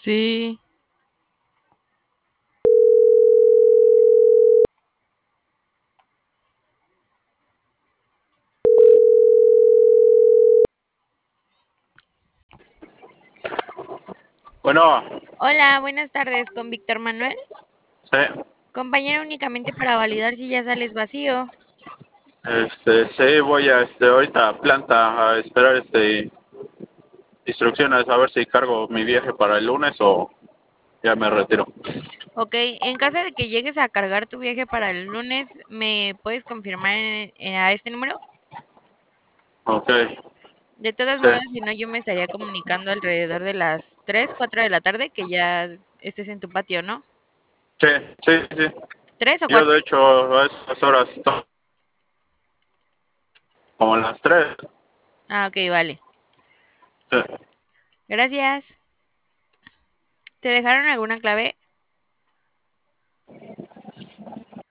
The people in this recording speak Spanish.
Sí. Bueno, Hola, buenas tardes con Víctor Manuel. sí, Compañero únicamente para validar si ya sales vacío. sí, voy a, ahorita a planta a esperar, instrucciones a ver si cargo mi viaje para el lunes o ya me retiro. Ok, en caso de que llegues a cargar tu viaje para el lunes, ¿me puedes confirmar a este número? Ok, De todas sí, modas, si no, yo me estaría comunicando alrededor de las 3, 4 de la tarde, que ya estés en tu patio, ¿no? sí, sí, sí. ¿3 o Yo 4? de hecho a esas horas estoy como a las 3. Ah, ok, vale. Sí. Gracias. ¿Te dejaron alguna clave?